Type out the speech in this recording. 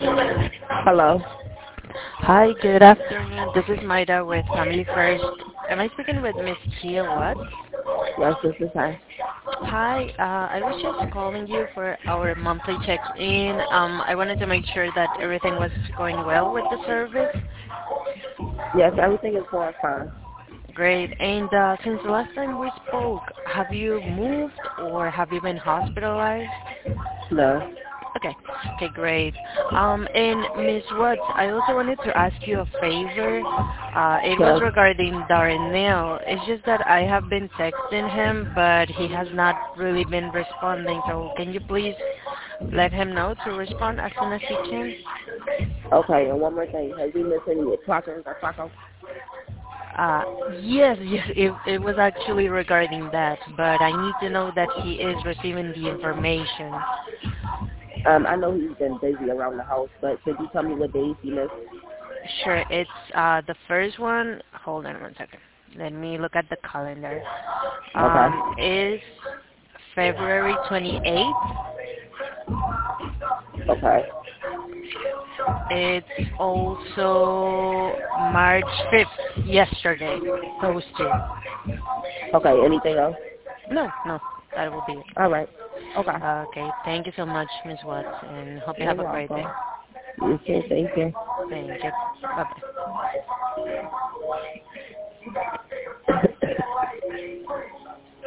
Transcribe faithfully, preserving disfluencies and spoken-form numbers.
Hello. Hi, good afternoon. This is Maida with Family First. Am I speaking with Miss Gia Watts? Yes, this is her. Hi, uh, I was just calling you for our monthly check-in. Um, I wanted to make sure that everything was going well with the service. Yes, everything is going fine. Great. And uh, since the last time we spoke, have you moved or have you been hospitalized? No. Okay. Okay, great. Um, and Miss Watts, I also wanted to ask you a favor. Uh, it was Yes. regarding Darnell. It's just that I have been texting him, but he has not really been responding. So can you please let him know to respond as soon as he can? Okay, and one more thing. Have you missed any clockers or clock Uh, yes, yes, it, it was actually regarding that, but I need to know that he is receiving the information. Um, I know he's been busy around the house, but could you tell me what days he missed? Sure, it's uh, the first one. Hold on one second. Let me look at the calendar. Okay. Um, is February twenty-eighth. Okay. It's also March fifth, yesterday. Those two. Okay, anything else? No, no, that will be it. All right. Okay. Okay, thank you so much, Miss Watts, and hope you You're have a great welcome. day. You too. Thank you. Thank you. Bye-bye.